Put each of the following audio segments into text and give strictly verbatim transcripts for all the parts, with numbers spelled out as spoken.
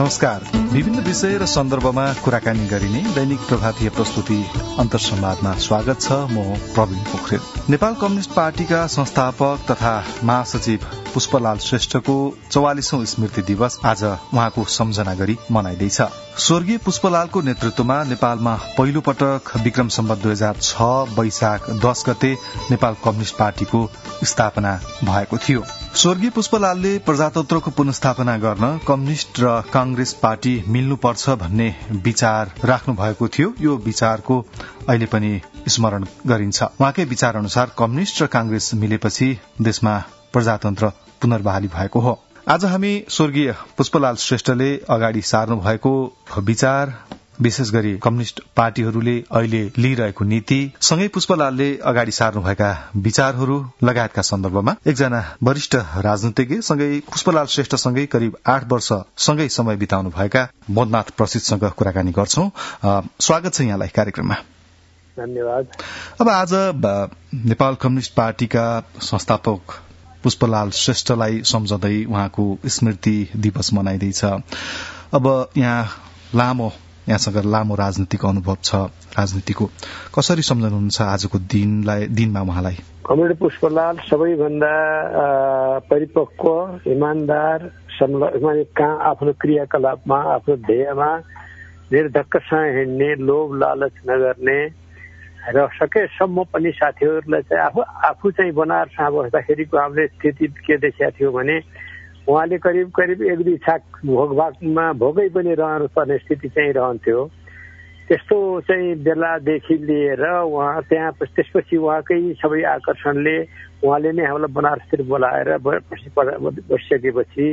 नमस्कार। विभिन्न विषय र सन्दर्भमा कुराकानी गरिने दैनिक प्रभातीय प्रस्तुति अन्तर्संवादमा स्वागत छ। म प्रवीण पोखरेल। नेपाल कम्युनिष्ट पार्टीका संस्थापक तथा महासचिव पुष्पलाल श्रेष्ठको चौवालिसौं स्मृति दिवस आज उहाँको सम्झना गरी मनाइँदैछ। स्वर्गीय पुष्पलालको नेतृत्वमा नेपालमा पहिलो पटक विक्रम सम्वत दुई हजार छ वैशाख दश गते नेपाल कम्युनिष्ट पार्टीको स्थापना भएको थियो। स्वर्गीय पुष्पलालले प्रजातन्त्रको पुनर्स्थापना गर्न कम्युनिष्ट र कांग्रेस पार्टी मिल्नुपर्छ भन्ने विचार राख्नु भएको थियो। यो विचारको अहिले पनि स्मरण गरिन्छ। उहाँकै विचार अनुसार कम्युनिष्ट र कांग्रेस मिलेपछि देशमा प्रजातन्त्र पुनर्बहाली भएको हो। आज हामी स्वर्गीय पुष्पलाल श्रेष्ठले अगाडि सार्नु भएको विचार, विशेष गरी कम्युनिष्ट पार्टीहरूले अहिले लिइरहेको नीति, सँगै पुष्पलालले अगाडि सार्नुभएका विचारहरू लगायतका सन्दर्भमा एकजना वरिष्ठ राजनीतिज्ञ सँगै पुष्पलाल श्रेष्ठसँगै करिब आठ वर्ष सँगै समय बिताउनुभएका मोदनाथ प्रसिद्धसँग कुराकानी गर्छौं। स्वागत छ यहाँलाई कार्यक्रममा। धन्यवाद। अब आज नेपाल कम्युनिष्ट पार्टीका संस्थापक पुष्पलाल श्रेष्ठलाई सम्झँदै उहाँको स्मृति दिवस मनाइँदैछ। अब यहाँ लामो यहाँसँग लामो राजनीतिक अनुभव छ। राजनीतिको कसरी सम्झनुहुन्छ आजको दिनलाई दिनमा उहाँलाई? कमरेड पुष्पलाल सबैभन्दा परिपक्व, इमान्दार, आफ्नो क्रियाकलापमा, आफ्नो ध्येयमा निर्धक्कसँग हिँड्ने, लोभ लालच नगर्ने र सकेसम्म पनि साथीहरूलाई चाहिँ आफू आफू चाहिँ बनारसमा बस्दाखेरिको हामीले स्थिति के देखिया थियो भने उहाँले करिब करिब एक दुई छाक भोगभागमा भोगै पनि रहनु पर्ने स्थिति चाहिँ रहन्थ्यो। त्यस्तो चाहिँ बेलादेखि लिएर उहाँ त्यहाँ त्यसपछि उहाँकै सबै आकर्षणले उहाँले नै हामीलाई बनारसतिर बोलाएर बसिसकेपछि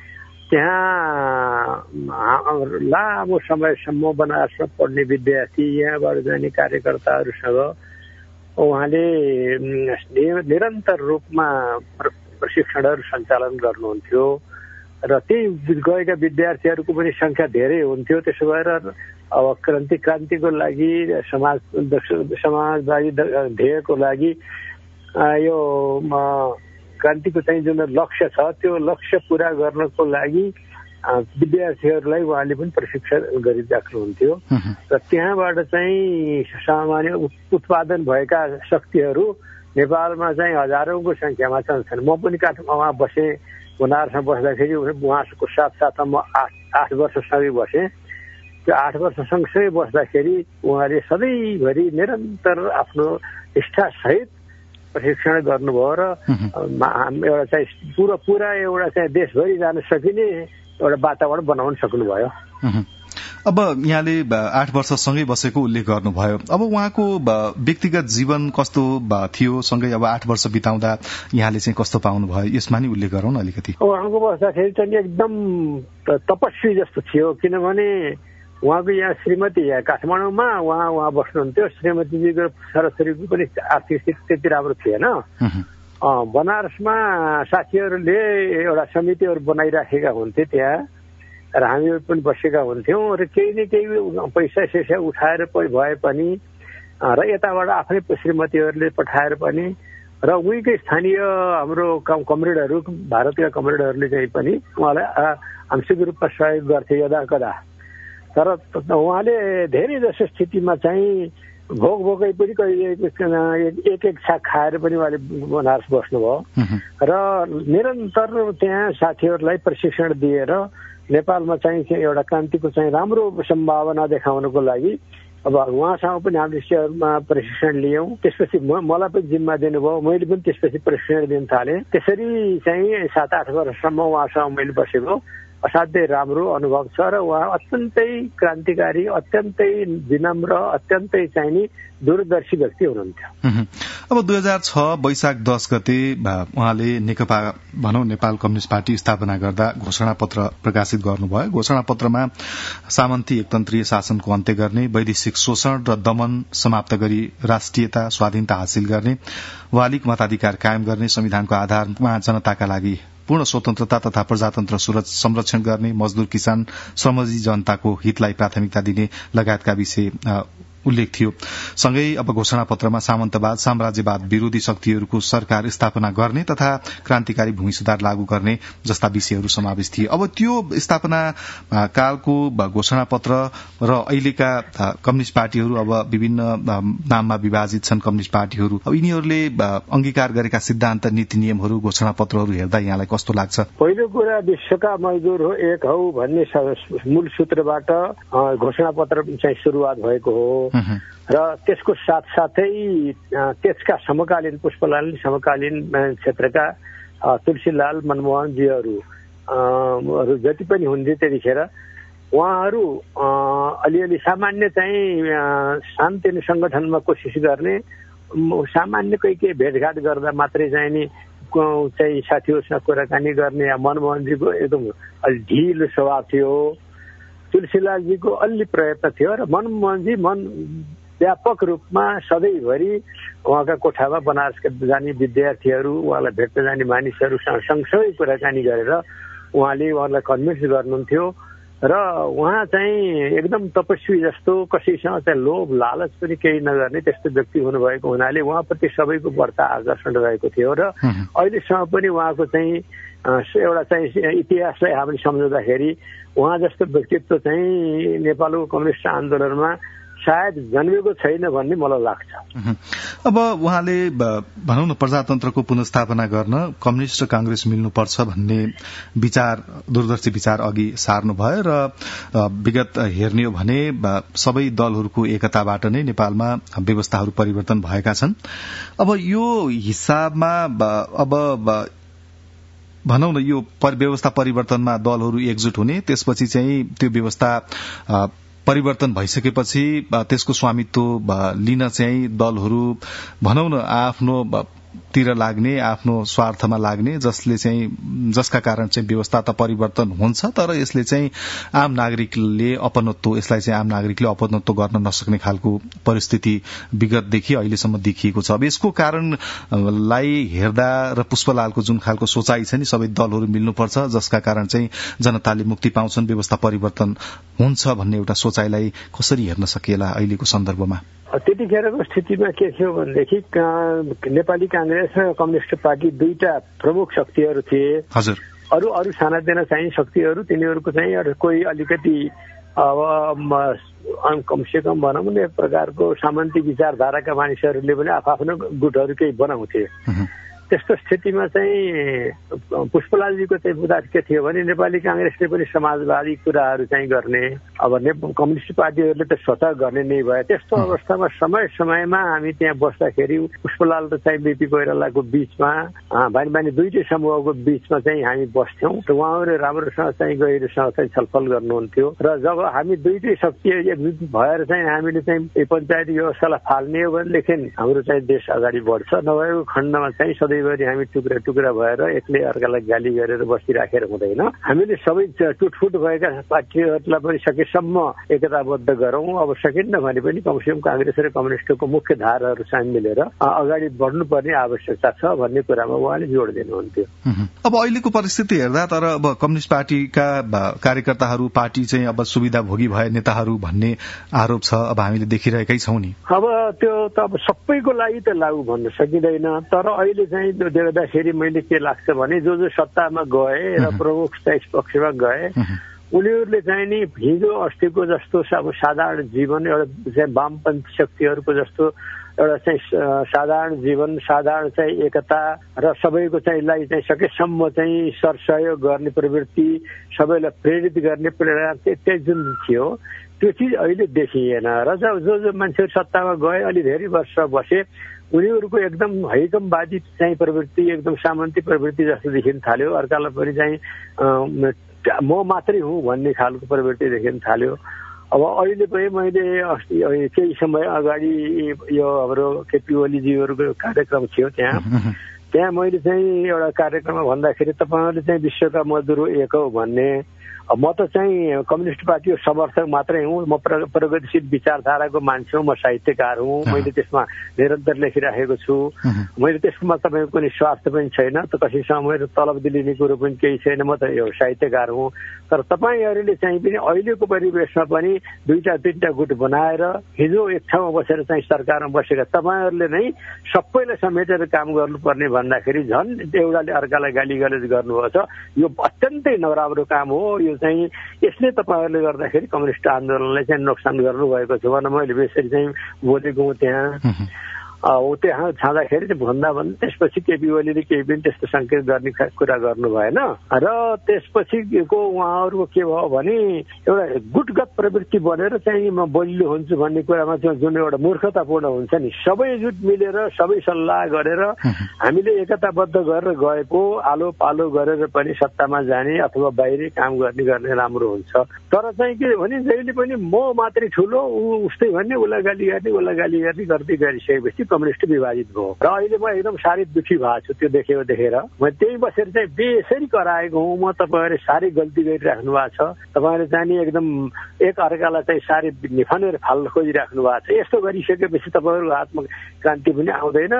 त्यहाँ लामो समयसम्म बनारसमा पढ्ने विद्यार्थी, यहाँबाट जाने कार्यकर्ताहरूसँग उहाँले निरन्तर रूपमा प्रशिक्षणहरू सञ्चालन गर्नुहुन्थ्यो र त्यही गएका विद्यार्थीहरूको पनि संख्या धेरै हुन्थ्यो। त्यसो भएर अब क्रान्ति क्रान्तिको लागि, समाज समाजवादी ध्येयको लागि यो क्रान्तिको चाहिँ जुन लक्ष्य छ त्यो लक्ष्य पूरा गर्नको लागि विद्यार्थीहरूलाई उहाँले पनि प्रशिक्षण गरिराख्नुहुन्थ्यो र त्यहाँबाट चाहिँ सामान्य उत्पादन भएका शक्तिहरू नेपालमा चाहिँ हजारौंको संख्यामा छन्। म पनि काठमाडौँमा बसेँ, बनारसमा बस्दाखेरि उहाँको साथ साथमा म आठ आठ वर्षसँगै बसेँ। त्यो आठ वर्ष सँगसँगै बस्दाखेरि उहाँले सधैँभरि निरन्तर आफ्नो निष्ठासहित प्रशिक्षण गर्नुभयो र एउटा चाहिँ पुरा पुरा एउटा चाहिँ देशभरि जान सकिने एउटा वातावरण बनाउन सक्नुभयो। अब यहाँले आठ वर्षसँगै बसेको उल्लेख गर्नुभयो। अब उहाँको व्यक्तिगत जीवन कस्तो थियो, सँगै अब आठ वर्ष बिताउँदा यहाँले चाहिँ कस्तो पाउनुभयो, यसमा नि उल्लेख गरौँ न अलिकति। उहाँको बस्दाखेरि चाहिँ एकदम तपस्वी जस्तो थियो, किनभने उहाँको यहाँ श्रीमती यहाँ काठमाडौँमा उहाँ उहाँ बस्नुहुन्थ्यो। श्रीमतीजीको छोराछोरीको पनि आर्थिक स्थिति त्यति राम्रो थिएन। बनारसमा साथीहरूले एउटा समितिहरू बनाइराखेका हुन्थे त्यहाँ र हामीहरू पनि बसेका हुन्थ्यौँ र केही न केही पैसा सैसा उठाएर भए पनि र यताबाट आफ्नै श्रीमतीहरूले पठाएर पनि र उहीकै स्थानीय हाम्रो कमरेडहरू, भारतका कमरेडहरूले चाहिँ पनि उहाँलाई आंशिक रूपमा सहयोग गर्थे यदा कदा। तर उहाँले धेरै जसो स्थितिमा चाहिँ भोग भोगै पनि कहिले एक एक छाक खाएर पनि उहाँले बनारस बस्नुभयो र निरन्तर त्यहाँ साथीहरूलाई प्रशिक्षण दिएर नेपालमा चाहिँ एउटा क्रान्तिको चाहिँ राम्रो सम्भावना देखाउनको लागि अब उहाँसँग पनि हामीले प्रशिक्षण लियौँ। त्यसपछि मलाई पनि जिम्मा दिनुभयो, मैले पनि त्यसपछि प्रशिक्षण दिन थालेँ। त्यसरी चाहिँ सात आठ वर्षसम्म उहाँसँग मैले बसेको असाध्यै राम्रो अनुभव छ र उहाँ अत्यन्तै क्रान्तिकारी, अत्यन्तै विनम्र, अत्यन्तै चाहिँ नि दूरदर्शी व्यक्ति हुनुहुन्थ्यो। अब दुई हजार छ वैशाख दश गते उहाँले नेकपा भनौं नेपाल कम्युनिष्ट पार्टी स्थापना गर्दा घोषणा पत्र प्रकाशित गर्नुभयो। घोषणा पत्रमा सामन्ती एकतन्त्रीय शासनको अन्त्य गर्ने, वैदेशिक शोषण र दमन समाप्त गरी राष्ट्रियता स्वाधीनता हासिल गर्ने, वालिक मताधिकार कायम गर्ने, संविधानको आधारमा जनताका लागि पूर्ण स्वतन्त्रता तथा प्रजातन्त्र संरक्षण गर्ने, मजदूर किसान श्रमजीवी जनताको हितलाई प्राथमिकता दिने लगायतका विषय उल्लेख थियो। सँगै अब घोषणापत्रमा सामन्तवाद साम्राज्यवाद विरोधी शक्तिहरूको सरकार स्थापना गर्ने तथा क्रान्तिकारी भूमि सुधार लागू गर्ने जस्ता विषयहरू समावेश थिए। अब त्यो स्थापना कालको घोषणापत्र र अहिलेका कम्युनिष्ट पार्टीहरू अब विभिन्न नाममा विभाजित छन् कम्युनिष्ट पार्टीहरू, अब यिनीहरूले अंगीकार गरेका सिद्धान्त नीति नियमहरू घोषणापत्रहरू हेर्दा यहाँलाई कस्तो लाग्छ? पहिलो कुरा विश्वका मजदुर हो एक हौ भन्ने मूल सूत्रबाट घोषणापत्र चाहिँ सुरुवात भएको हो र त्यसको साथसाथै त्यसका समकालीन पुष्पलाल समकालीन क्षेत्रका तुलसीलाल मनमोहनजीहरू जति पनि हुन्थे त्यतिखेर उहाँहरू अलिअलि सामान्य चाहिँ शान्ति संगठनमा कोसिस गर्ने, सामान्य कोही केही भेटघाट गर्दा मात्रै चाहिँ नि चाहिँ साथीहरूसँग कुराकानी गर्ने। मनमोहनजीको एकदम अलि ढिलो स्वभाव थियो, तुलसीलालजीको अलि प्रयत्न थियो र मनमोहनजी मन व्यापक रूपमा सधैँभरि उहाँका कोठामा बनारसका जाने विद्यार्थीहरू उहाँलाई भेट्न जाने मानिसहरूसँग सँगसँगै कुराकानी गरेर उहाँले उहाँलाई कन्भिन्स गर्नुहुन्थ्यो र उहाँ चाहिँ एकदम तपस्वी जस्तो कसैसँग चाहिँ लोभ लालच पनि केही नगर्ने त्यस्तो व्यक्ति हुनुभएको हुनाले उहाँप्रति सबैको बढ्ता आकर्षण रहेको थियो र अहिलेसम्म पनि उहाँको चाहिँ एउटा चाहिँ इतिहासलाई हामीले सम्झाउँदाखेरि उहाँ जस्तो व्यक्तित्व चाहिँ नेपालको कम्युनिस्ट आन्दोलनमा सायद जन्मेको छैन भन्ने मलाई लाग्छ। अब उहाँले भनौँ न प्रजातन्त्रको पुनर्स्थापना गर्न कम्युनिस्ट र कांग्रेस मिल्नुपर्छ भन्ने विचार दूरदर्शी विचार अघि सार्नुभयो र विगत हेर्ने हो भने सबै दलहरूको एकताबाट नै नेपालमा व्यवस्थाहरू परिवर्तन भएका छन्। अब यो हिसाबमा अब भनौँ न यो व्यवस्था परिवर्तनमा दलहरू एकजुट हुने, त्यसपछि चाहिँ त्यो व्यवस्था परिवर्तन भइसकेपछि त्यसको स्वामित्व लिन चाहिँ दलहरू भनौँ न आफ्नो तिर लाग्ने, आफ्नो स्वार्थमा लाग्ने, जसले चाहिँ जसका कारण चाहिँ व्यवस्था त परिवर्तन हुन्छ तर यसले चाहिँ आम नागरिकले अपनत्व यसलाई चाहिँ आम नागरिकले अपनत्व गर्न नसक्ने खालको परिस्थिति विगतदेखि अहिलेसम्म देखिएको छ। अब यसको कारणलाई हेर्दा र पुष्पलालको जुन खालको सोचाइ छ नि सबै दलहरू मिल्नुपर्छ जसका कारण चाहिँ जनताले मुक्ति पाउँछन्, व्यवस्था परिवर्तन हुन्छ भन्ने एउटा सोचाइलाई कसरी हेर्न सकिएला अहिलेको सन्दर्भमा? त्यतिखेरको स्थितिमा के थियो भनेदेखि नेपाली कांग्रेस र कम्युनिस्ट पार्टी दुईटा प्रमुख शक्तिहरू थिए। हजुर। अरू अरू सानातिना चाहिँ शक्तिहरू तिनीहरूको चाहिँ कोही अलिकति अब कमसे कम भनौँ न एक प्रकारको सामन्ती विचारधाराका मानिसहरूले पनि आफ्नो गुटहरू केही बनाउँथे। त्यस्तो स्थितिमा चाहिँ पुष्पलालजीको चाहिँ बुदा के थियो भने नेपाली कांग्रेसले पनि समाजवादी कुराहरू चाहिँ गर्ने, अब कम्युनिस्ट पार्टीहरूले त स्वतः गर्ने नै भयो। त्यस्तो अवस्थामा समय समयमा हामी त्यहाँ बस्दाखेरि पुष्पलाल र चाहिँ बीपी कोइरालाको बीचमा भाइ भाइ दुईटै समूहको बीचमा चाहिँ हामी बस्थ्यौँ र उहाँहरूले राम्रोसँग चाहिँ गहिरोसँग चाहिँ छलफल गर्नुहुन्थ्यो र जब हामी दुईटै शक्ति एकजुट भएर चाहिँ हामीले चाहिँ पञ्चायत व्यवस्थालाई फाल्ने हो भनेदेखि हाम्रो चाहिँ देश अगाडि बढ्छ, नभएको खण्डमा चाहिँ सधैँभरि हामी टुक्रा टुक्रा भएर एक्लै अर्कालाई गाली गरेर बसिराखेर हुँदैन। हामीले सबै टुटफुट भएका पार्टीहरूलाई पनि सकेसम्म एकताबद्ध गरौँ। अब सकिन्न भने पनि कमसेकम कांग्रेस र कम्युनिस्टको मुख्य धाराहरू चाहिँ मिलेर अगाडि बढ्नुपर्ने आवश्यकता छ भन्ने कुरामा उहाँले जोड दिनुहुन्थ्यो। अब अहिलेको परिस्थिति हेर्दा तर अब कम्युनिस्ट पार्टीका कार्यकर्ताहरू पार्टी चाहिँ अब सुविधा भोगी भए नेताहरू भन्ने आरोप छ, अब हामीले देखिरहेकै छौँ नि। अब त्यो त अब सबैको लागि त लागू भन्न सकिँदैन, तर अहिले चाहिँ देख्दाखेरि मैले के लाग्छ भने जो जो सत्तामा गए र प्रमुख पक्षमा गए उनीहरूले चाहिँ नि हिजो अस्तिको जस्तो अब साधारण जीवन एउटा चाहिँ वामपन्थी शक्तिहरूको जस्तो एउटा चाहिँ साधारण जीवन, साधारण चाहिँ एकता र सबैको चाहिँ लाई चाहिँ सकेसम्म चाहिँ सरसहयोग गर्ने प्रवृत्ति, सबैलाई प्रेरित गर्ने प्रेरणा त्यही जुन थियो त्यो चिज अहिले देखिएन र जो जो मान्छेहरू सत्तामा गए अलि धेरै वर्ष बसे उनीहरूको एकदम हैकमवादी चाहिँ प्रवृत्ति, एकदम सामन्ती प्रवृत्ति जस्तो देखिन थाल्यो। अर्कालाई पनि चाहिँ म मात्रै हुँ भन्ने खालको प्रवृत्ति देखिन थाल्यो। अब अहिले पनि मैले अस्ति केही समय अगाडि यो हाम्रो केपी ओलीजीहरूको कार्यक्रम थियो त्यहाँ त्यहाँ मैले चाहिँ एउटा कार्यक्रममा भन्दाखेरि तपाईँहरूले चाहिँ विश्वका मजदुर एक हो भन्ने म त चाहिँ कम्युनिस्ट पार्टीको समर्थक मात्रै हुँ, म प्रगतिशील विचारधाराको मान्छे हुँ, म साहित्यकार हुँ, मैले त्यसमा निरन्तर लेखिराखेको छु, मैले त्यसमा तपाईँको कुनै स्वार्थ पनि छैन, त कसैसँग मेरो तलब दिलिने कुरो पनि केही छैन, म त यो साहित्यकार हुँ। तर तपाईँहरूले चाहिँ पनि अहिलेको परिवेशमा पनि दुईटा तिनवटा गुट बनाएर हिजो एक ठाउँमा बसेर चाहिँ सरकारमा बसेका तपाईँहरूले नै सबैलाई समेटेर काम गर्नुपर्ने भन्दाखेरि झन् एउटाले अर्कालाई गाली गलोज गर्नुभएको छ। यो अत्यन्तै नराम्रो काम हो। यो चाहिँ यसले तपाईँहरूले गर्दाखेरि कम्युनिस्ट आन्दोलनलाई चाहिँ नोक्सान गर्नुभएको छ भनेर मैले यसरी चाहिँ बोलेको हुँ त्यहाँ। त्यहाँ छाँदाखेरि चाहिँ भन्दा भन्दा त्यसपछि केपी ओलीले केही पनि त्यस्तो सङ्केत गर्ने कुरा गर्नु भएन र त्यसपछिको उहाँहरूको के भयो भने एउटा गुटगत प्रवृत्ति बनेर चाहिँ म बलियो हुन्छु भन्ने कुरामा चाहिँ जुन एउटा मूर्खतापूर्ण हुन्छ नि, सबै जुट मिलेर सबै सल्लाह गरेर हामीले एकताबद्ध गरेर गएको आलो पालो गरेर पनि सत्तामा जाने अथवा बाहिरी काम गर्ने गर्ने राम्रो हुन्छ। तर चाहिँ के भने जहिले पनि म मात्रै ठुलो ऊ उस्तै भन्ने, उसलाई गाली गर्ने उसलाई गाली गर्ने गर्दै गरिसकेपछि कम्युनिस्ट विभाजित भयो र अहिले म एकदम साह्रै दुखी भएको छु त्यो देखेर देखेर। म त्यही बसेर चाहिँ बेसरी कराएको हुँ, म तपाईँहरूले साह्रै गल्ती गरिराख्नु भएको छ, तपाईँहरूले चाहिँ नि एकदम एक अर्कालाई चाहिँ साह्रै निफानेर फाल्न खोजिराख्नु भएको छ। यस्तो गरिसकेपछि तपाईँहरूको हातमा क्रान्ति पनि आउँदैन।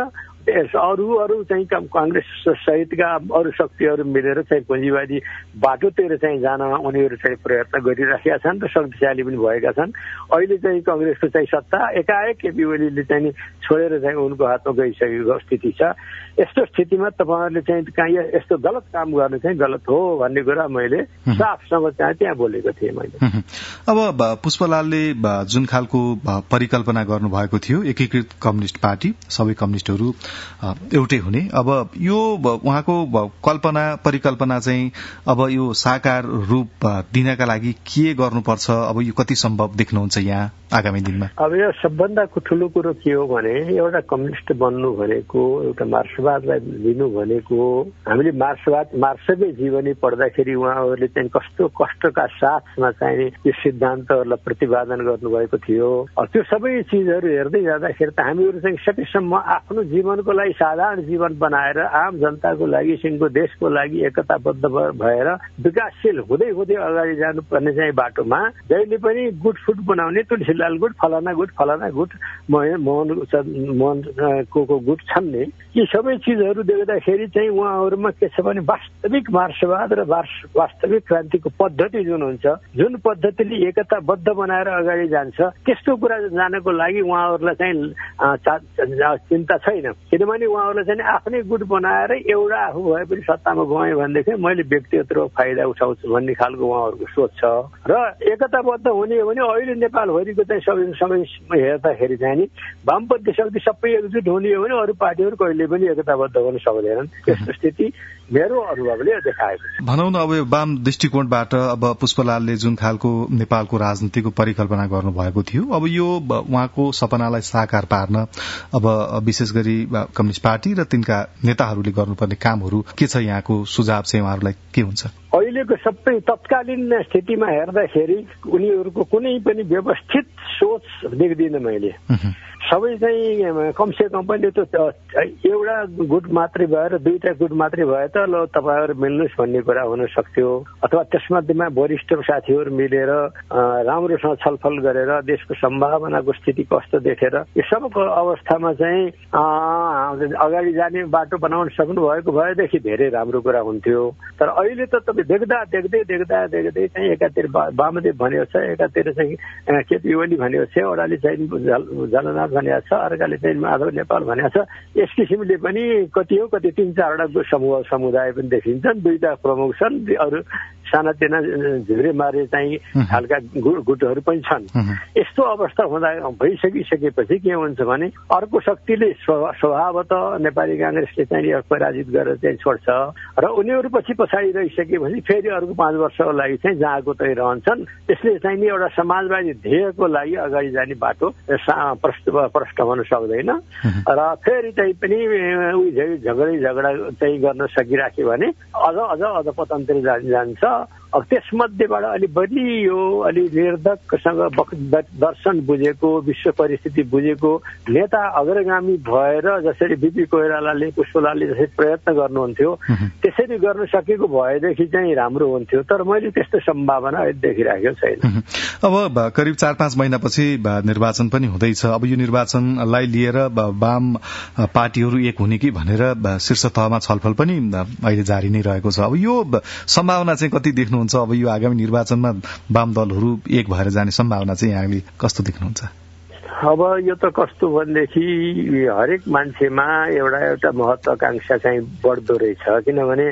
अरू अरू चाहिँ काङ्ग्रेस सहितका अरू शक्तिहरू मिलेर चाहिँ पुँजीवादी बाटोतिर चाहिँ जान उनीहरू चाहिँ प्रयत्न गरिराखेका छन् र शक्तिशाली पनि भएका छन्। अहिले चाहिँ कङ्ग्रेसको चाहिँ सत्ता एकाएक केपी ओलीले चाहिँ छोडेर चाहिँ उनको हातमा गइसकेको स्थिति छ। यस्तो स्थितिमा तपाईँहरूले चाहिँ कहीँ यस्तो गलत काम गर्नु चाहिँ गलत हो भन्ने कुरा मैले साफसँग चाहिँ त्यहाँ बोलेको थिएँ मैले। अब पुष्पलालले जुन खालको परिकल्पना गर्नुभएको थियो एकीकृत कम्युनिस्ट पार्टी, सबै कम्युनिस्टहरू एउटै हुने, अब यो उहाँको कल्पना परिकल्पना चाहिँ अब यो साकार रूप दिनका लागि के गर्नुपर्छ, अब यो कति सम्भव देख्नुहुन्छ यहाँ आगामी दिनमा? अब यो सबभन्दा ठुलो कुरो के हो भने एउटा कम्युनिस्ट बन्नु भनेको, एउटा मार्क्सवादलाई लिनु भनेको, हामीले मार्क्सवाद मार्क्सकै जीवनी पढ्दाखेरि उहाँहरूले चाहिँ कस्तो कष्टका साथमा चाहिँ यो सिद्धान्तहरूलाई प्रतिपादन गर्नुभएको थियो। त्यो सबै चिजहरू हेर्दै जाँदाखेरि त हामीहरू चाहिँ सकेसम्म आफ्नो जीवनको लागि साधारण जीवन बनाएर आम जनताको लागि सिंहको देशको लागि एकताबद्ध भएर विकासशील हुँदै हुँदै अगाडि जानुपर्ने चाहिँ बाटोमा जहिले पनि गुट फुट बनाउने तुलसीलाल गुट फलाना गुट फलाना गुट मोहन मोहनको गुट छन् नि, यी सबै चिजहरू देख्दाखेरि चाहिँ उहाँहरूमा के छ भने वास्तविक मार्क्सवाद र वास्तविक क्रान्तिको पद्धति जुन हुन्छ, जुन पद्धतिले एकताबद्ध बनाएर अगाडि जान्छ, त्यस्तो कुरा जानको लागि उहाँहरूलाई चाहिँ चिन्ता छैन। किनभने उहाँहरूलाई चाहिँ आफ्नै गुट बनाएर एउटा आफू भए पनि सत्तामा गएँ भनेदेखि मैले व्यक्तिगत फाइदा उठाउँछु भन्ने खालको उहाँहरूको सोच छ। र एकताबद्ध हुने हो भने अहिले नेपालभरिको चाहिँ सबै सबै हेर्दाखेरि चाहिँ नि वामपन्थी शक्ति सबै एकजुट हुने हो भने अरू पार्टीहरू कहिले पनि एकताबद्ध हुन सक्दैनन्। यस्तो स्थिति मेरो अनुभवले देखाएको छ। भनौँ न अब वाम दृष्टिकोणबाट अब पुष्पलालले जुन खालको नेपालको राजनीतिको परिकल्पना गर्नुभएको थियो, अब यो उहाँको सपनालाई साकार पार्न अब विशेष गरी कम्युनिस्ट पार्टी र तिनका नेताहरूले गर्नुपर्ने कामहरू के छ? यहाँको सुझाव चाहिँ उहाँहरूलाई के हुन्छ? अहिलेको सबै तत्कालीन स्थितिमा हेर्दाखेरि उनीहरूको कुनै पनि व्यवस्थित सोच देख्दिनँ मैले। सबै चाहिँ कमसे कम पनि त एउटा गुट मात्रै भएर दुईटा गुट मात्रै भए त ल तपाईँहरू मिल्नुहोस् भन्ने कुरा हुन सक्थ्यो, अथवा त्यसमध्येमा वरिष्ठ साथीहरू मिलेर राम्रोसँग छलफल गरेर देशको सम्भावनाको स्थिति कस्तो देखेर यो सबको अवस्थामा चाहिँ अगाडि जाने बाटो बनाउन सक्नु भएको भएदेखि धेरै राम्रो कुरा हुन्थ्यो। तर अहिले त तपाईँ देख्दा देख्दै देख्दा देख्दै चाहिँ एकातिर वामदेव भनेको छ, एकातिर चाहिँ केपी ओली भनेको छ, एउटाले चाहिँ जलनाथ भनेको छ, अर्काले चाहिँ माधव नेपाल भनेको छ। यस किसिमले पनि कति हो कति तीन चारवटा समूह समुदाय पनि देखिन्छन्, दुईटा प्रमुख छन्, अरू सानातिना झुरे मारे चाहिँ खालका गुटहरू पनि छन्। यस्तो अवस्था हुँदा भइसकिसकेपछि के हुन्छ भने अर्को शक्तिले स्वभावतः नेपाली काङ्ग्रेसले चाहिँ पराजित गरेर चाहिँ छोड्छ र उनीहरू पछि पछाडि रहिसकेपछि फेरि अर्को पाँच वर्षको लागि चाहिँ जहाँको त्यही रहन्छन्। त्यसले चाहिँ नि एउटा समाजवादी ध्येयको लागि अगाडि जाने बाटो प्रष्ट प्रष्ट हुन सक्दैन र फेरि चाहिँ पनि झगडै झगडा चाहिँ गर्न सकिराख्यो भने अझ अझ अझ पतनतिर जान्छ त्यसमध्येबाट अलि बढी यो अलि निर्धकसँग दर्शन बुझेको, विश्व परिस्थिति बुझेको नेता अग्रगामी भएर जसरी बिपी कोइरालाले, पुष्पलालले जसरी प्रयत्न गर्नुहुन्थ्यो त्यसरी गर्न सकेको भएदेखि चाहिँ राम्रो हुन्थ्यो। तर मैले त्यस्तो सम्भावना देखिरहेको छैन। अब करिब चार पाँच महिनापछि निर्वाचन पनि हुँदैछ। अब यो निर्वाचनलाई लिएर वाम पार्टीहरू एक हुने कि भनेर शीर्ष तहमा छलफल पनि अहिले जारी नै रहेको छ। अब यो सम्भावना चाहिँ कति देख्नुहुन्छ? अब यो आगामी निर्वाचनमा वाम दलहरू एक भएर जाने सम्भावना चाहिँ यहाँले कस्तो देख्नुहुन्छ? अब यो त कस्तो भनेदेखि हरेक मान्छेमा एउटा एउटा महत्वाकांक्षा चाहिँ बढ्दो रहेछ। किनभने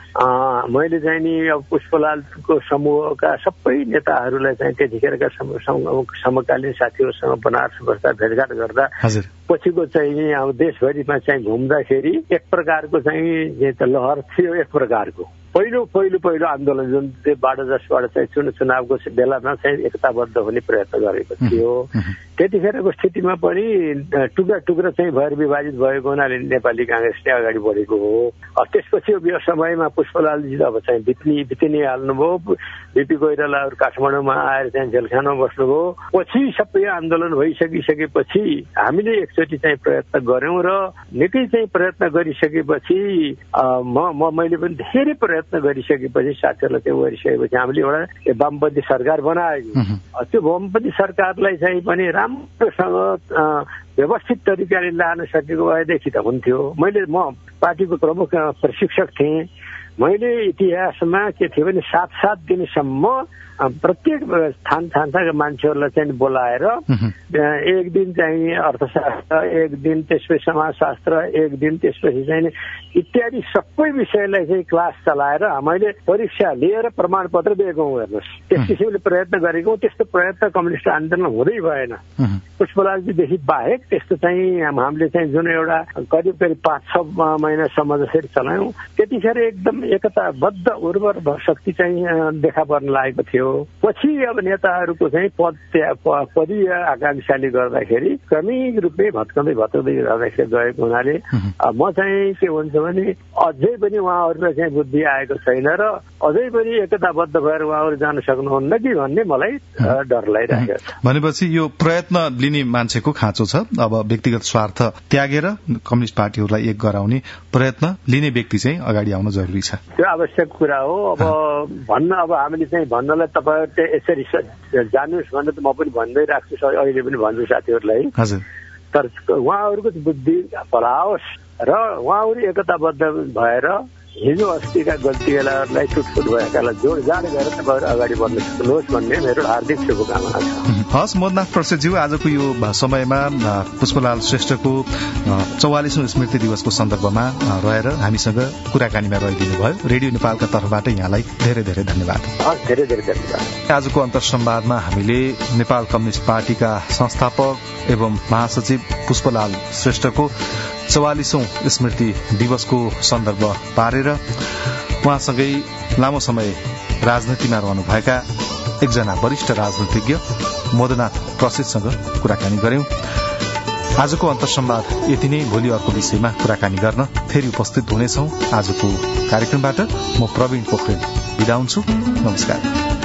मैले चाहिँ नि अब पुष्पलालको समूहका सबै नेताहरूलाई चाहिँ त्यतिखेरका समकालीन साथीहरूसँग बनारस बस्दा भेटघाट गर्दा पछिको चाहिँ अब देशभरिमा चाहिँ घुम्दाखेरि एक प्रकारको चाहिँ लहर थियो। एक प्रकारको पहिलो पहिलो पहिलो आन्दोलन जुन बाट जसबाट चाहिँ चुन चुनावको बेलामा चाहिँ एकताबद्ध हुने प्रयत्न गरेको थियो। त्यतिखेरको स्थितिमा पनि टुक्रा टुक्रा चाहिँ भएर विभाजित भएको हुनाले नेपाली कांग्रेसले अगाडि बढेको हो। त्यसपछि यो समयमा पुष्पलालजी अब चाहिँ बित्नी बितिनी हाल्नुभयो। बिपी कोइरालाहरू काठमाडौँमा आएर चाहिँ जेलखानामा बस्नुभयो। पछि सबै आन्दोलन भइसकिसकेपछि हामीले एकचोटि चाहिँ प्रयत्न गर्यौं र निकै चाहिँ प्रयत्न गरिसकेपछि म मैले पनि धेरै प्रयत्न गरिसकेपछि साथीहरूलाई चाहिँ गरिसकेपछि हामीले एउटा वामपन्थी सरकार बनायो। त्यो वामपन्थी सरकारलाई चाहिँ पनि राम्रोसँग व्यवस्थित तरिकाले लान सकेको भएदेखि त हुन्थ्यो। मैले म पार्टीको प्रमुख प्रशिक्षक थिएँ। मैले इतिहासमा के थियो भने सात सात दिनसम्म प्रत्येक स्थान स्थानका मान्छेहरूलाई चाहिँ बोलाएर एक दिन चाहिँ अर्थशास्त्र, एक दिन त्यसपछि समाजशास्त्र, एक दिन त्यसपछि चाहिँ इत्यादि सबै विषयलाई चाहिँ क्लास चलाएर मैले परीक्षा लिएर प्रमाण पत्र दिएको हेर्नुहोस्। त्यस किसिमले प्रयत्न गरेको। त्यस्तो प्रयत्न कम्युनिस्ट आन्दोलन हुँदै भएन। पुष्पलालजीदेखि बाहेक त्यस्तो चाहिँ हामीले चाहिँ जुन एउटा करिब करिब पाँच छ महिनासम्म जसरी चलायौँ त्यतिखेर एकदम एकताबद्ध उर्वर शक्ति चाहिँ देखा पर्न लागेको थियो। पछि अब नेताहरूको चाहिँ पद पदीय आकांक्षाले गर्दाखेरि क्रमिक रूपले भत्काउँदै भत्काउँदै गर्दाखेरि गएको हुनाले म चाहिँ के हुन्छ भने अझै पनि उहाँहरूलाई चाहिँ बुद्धि आएको छैन र अझै पनि एकताबद्ध भएर उहाँहरू जान सक्नुहुन्न कि भन्ने मलाई डर लागिरहेको छ। भनेपछि यो प्रयत्न लिने मान्छेको खाँचो छ। अब व्यक्तिगत स्वार्थ त्यागेर कम्युनिस्ट पार्टीहरूलाई एक गराउने प्रयत्न लिने व्यक्ति चाहिँ अगाडि आउन जरुरी छ। त्यो आवश्यक कुरा हो। अब भन्न अब हामीले चाहिँ भन्नलाई तपाईहरु यसरी जानुस् भनेर त म पनि भन्दै राख्छु, अहिले पनि भन्छु साथीहरूलाई। हजुर। तर उहाँहरूको बुद्धि फलाओस् र उहाँहरू एकताबद्ध भएर हिजो अस्तिका गल्तीहरूलाई टुटफुट भएकालाई जोडजाड गरेर तपाईँहरू अगाडि बढ्न सक्नुहोस् भन्ने मेरो हार्दिक शुभकामना छ। हस् मोदनाथ प्रसादज्यू, आजको यो समयमा पुष्पलाल श्रेष्ठको चौवालिसौं स्मृति दिवसको सन्दर्भमा रहेर हामीसँग कुराकानीमा रहिदिनु भयो। रेडियो नेपालका तर्फबाट यहाँलाई धेरै धेरै धन्यवाद। धेरै धेरै धन्यवाद। आजको अन्तर्संवादमा हामीले नेपाल कम्युनिस्ट पार्टीका संस्थापक एवं महासचिव पुष्पलाल श्रेष्ठको चौवालिसौं स्मृति दिवसको सन्दर्भ पारेर उहाँसँगै लामो समय राजनीतिमा रहनुभएका एकजना वरिष्ठ राजनीतिज्ञ मोदनाथ प्रसादसँग कुराकानी गर्यौं। आजको अन्तर्संवाद यति नै। भोलि अर्को विषयमा कुराकानी गर्न फेरि उपस्थित हुनेछौं। आजको कार्यक्रमबाट म प्रवीण पोखरेल बिदा हुन्छु। नमस्कार।